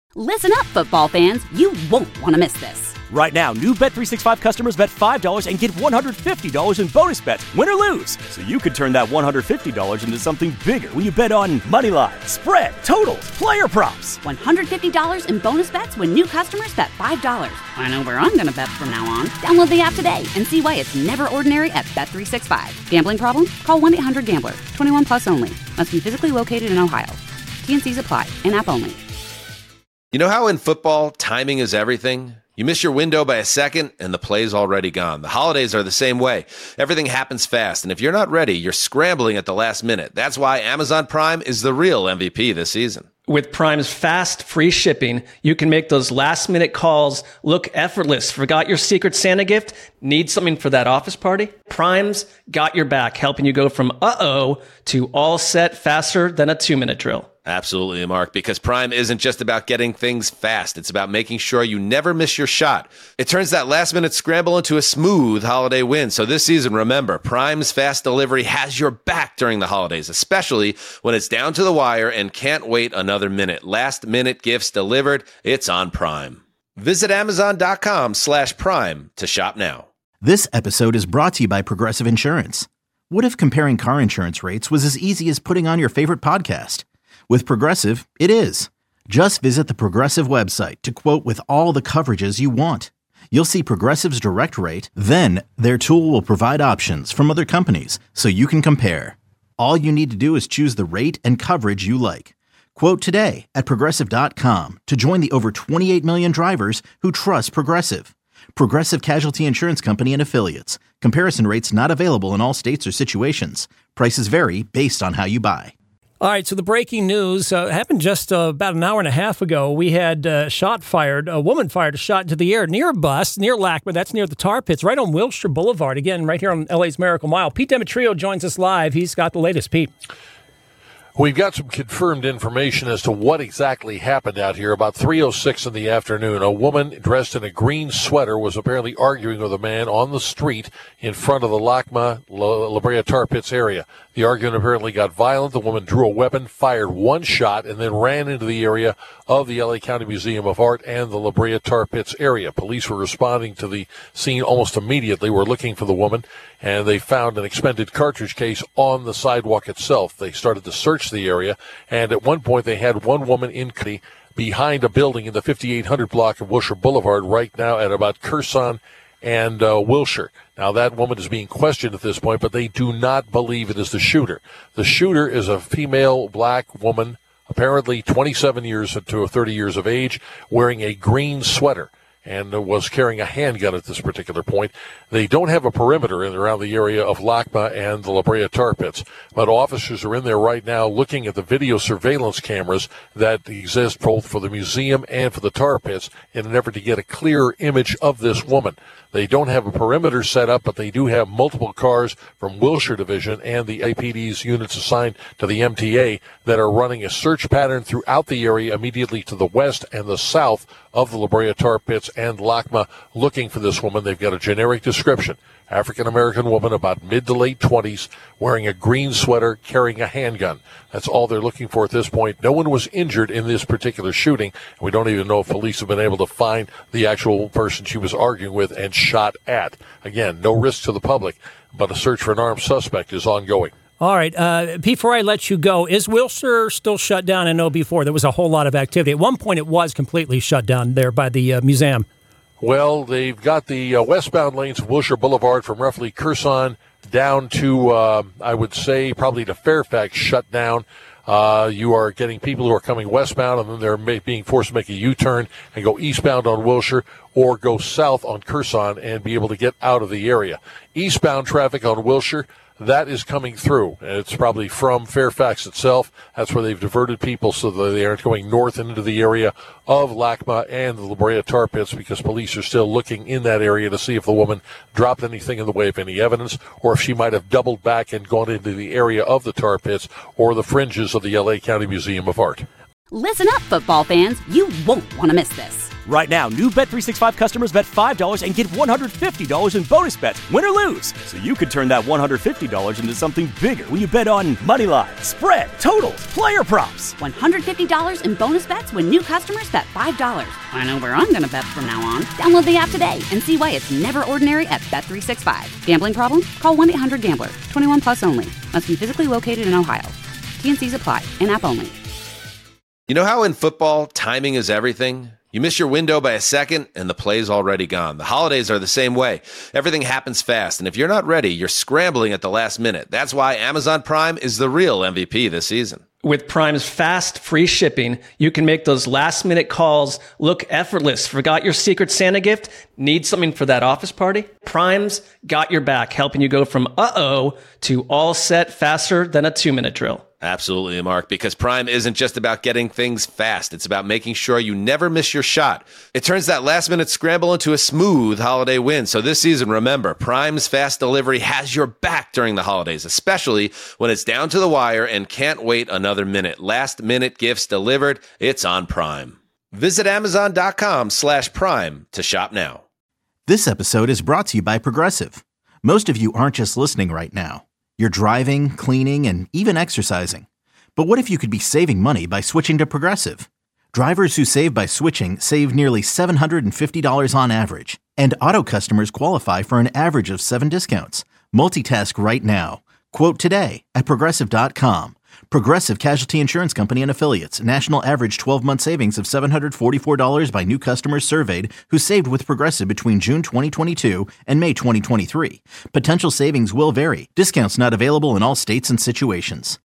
Listen up, football fans. You won't want to miss this. Right now, new Bet365 customers bet $5 and get $150 in bonus bets, win or lose. So you could turn that $150 into something bigger when you bet on money line, spread, totals, player props. $150 in bonus bets when new customers bet $5. I know where I'm going to bet from now on. Download the app today and see why it's never ordinary at Bet365. Gambling problem? Call 1-800-GAMBLER. 21 plus only. Must be physically located in Ohio. T&Cs apply. In-app only. You know how in football, timing is everything? You miss your window by a second, and the play's already gone. The holidays are the same way. Everything happens fast, and if you're not ready, you're scrambling at the last minute. That's why Amazon Prime is the real MVP this season. With Prime's fast, free shipping, you can make those last-minute calls look effortless. Forgot your Secret Santa gift? Need something for that office party? Prime's got your back, helping you go from uh-oh to all set faster than a 2-minute drill. Absolutely, Mark, because Prime isn't just about getting things fast. It's about making sure you never miss your shot. It turns that last-minute scramble into a smooth holiday win. So this season, remember, Prime's fast delivery has your back during the holidays, especially when it's down to the wire and can't wait another minute. Last-minute gifts delivered, it's on Prime. Visit Amazon.com/Prime to shop now. This episode is brought to you by Progressive Insurance. What if comparing car insurance rates was as easy as putting on your favorite podcast? With Progressive, it is. Just visit the Progressive website to quote with all the coverages you want. You'll see Progressive's direct rate, then their tool will provide options from other companies so you can compare. All you need to do is choose the rate and coverage you like. Quote today at Progressive.com to join the over 28 million drivers who trust Progressive. Progressive Casualty Insurance Company and Affiliates. Comparison rates not available in all states or situations. Prices vary based on how you buy. All right, so the breaking news happened just about an hour and a half ago. We had a woman fired a shot into the air near a bus, near LACMA, that's near the tar pits, right on Wilshire Boulevard, again, right here on LA's Miracle Mile. Pete Demetrio joins us live. He's got the latest. Pete. We've got some confirmed information as to what exactly happened out here. About 3:06 in the afternoon, a woman dressed in a green sweater was apparently arguing with a man on the street in front of the LACMA La Brea Tar Pits area. The argument apparently got violent. The woman drew a weapon, fired one shot, and then ran into the area of the LA County Museum of Art and the La Brea Tar Pits area. Police were responding to the scene almost immediately. Were looking for the woman, and they found an expended cartridge case on the sidewalk itself. They started to search the area, and at one point they had one woman in custody behind a building in the 5800 block of Wilshire Boulevard right now at about Curson and Wilshire. Now, that woman is being questioned at this point, but they do not believe it is the shooter. The shooter is a female black woman, apparently 27 years to 30 years of age, wearing a green sweater, and was carrying a handgun at this particular point. They don't have a perimeter in around the area of LACMA and the La Brea Tar Pits, but officers are in there right now looking at the video surveillance cameras that exist both for the museum and for the tar pits in an effort to get a clearer image of this woman. They don't have a perimeter set up, but they do have multiple cars from Wilshire Division and the APD's units assigned to the MTA that are running a search pattern throughout the area immediately to the west and the south of the La Brea Tar Pits and LACMA looking for this woman. They've got a generic description. African-American woman, about mid to late 20s, wearing a green sweater, carrying a handgun. That's all they're looking for at this point. No one was injured in this particular shooting. We don't even know if police have been able to find the actual person she was arguing with and shot at. Again, no risk to the public, but a search for an armed suspect is ongoing. All right, Pete, before I let you go, is Wilshire still shut down? I know before there was a whole lot of activity. At one point, it was completely shut down there by the museum. Well, they've got the westbound lanes of Wilshire Boulevard from roughly Curson down to, I would say, probably to Fairfax shut down. You are getting people who are coming westbound, and then they're being forced to make a U-turn and go eastbound on Wilshire or go south on Curson and be able to get out of the area. Eastbound traffic on Wilshire, that is coming through. It's probably from Fairfax itself. That's where they've diverted people so that they aren't going north into the area of LACMA and the La Brea Tar Pits, because police are still looking in that area to see if the woman dropped anything in the way of any evidence, or if she might have doubled back and gone into the area of the tar pits or the fringes of the LA County Museum of Art. Listen up, football fans. You won't want to miss this. Right now, new Bet365 customers bet $5 and get $150 in bonus bets, win or lose. So you could turn that $150 into something bigger when you bet on moneyline, spread, totals, player props. $150 in bonus bets when new customers bet $5. I know where I'm going to bet from now on. Download the app today and see why it's never ordinary at Bet365. Gambling problem? Call 1-800-GAMBLER. 21 plus only. Must be physically located in Ohio. T&Cs apply. In-app only. You know how in football, timing is everything? You miss your window by a second, and the play's already gone. The holidays are the same way. Everything happens fast, and if you're not ready, you're scrambling at the last minute. That's why Amazon Prime is the real MVP this season. With Prime's fast, free shipping, you can make those last-minute calls look effortless. Forgot your Secret Santa gift? Need something for that office party? Prime's got your back, helping you go from uh-oh to all set faster than a 2-minute drill. Absolutely, Mark, because Prime isn't just about getting things fast. It's about making sure you never miss your shot. It turns that last-minute scramble into a smooth holiday win. So this season, remember, Prime's fast delivery has your back during the holidays, especially when it's down to the wire and can't wait another minute. Last-minute gifts delivered. It's on Prime. Visit Amazon.com/Prime to shop now. This episode is brought to you by Progressive. Most of you aren't just listening right now. You're driving, cleaning, and even exercising. But what if you could be saving money by switching to Progressive? Drivers who save by switching save nearly $750 on average. And auto customers qualify for an average of 7 discounts. Multitask right now. Quote today at Progressive.com. Progressive Casualty Insurance Company and Affiliates. National average 12-month savings of $744 by new customers surveyed who saved with Progressive between June 2022 and May 2023. Potential savings will vary. Discounts not available in all states and situations.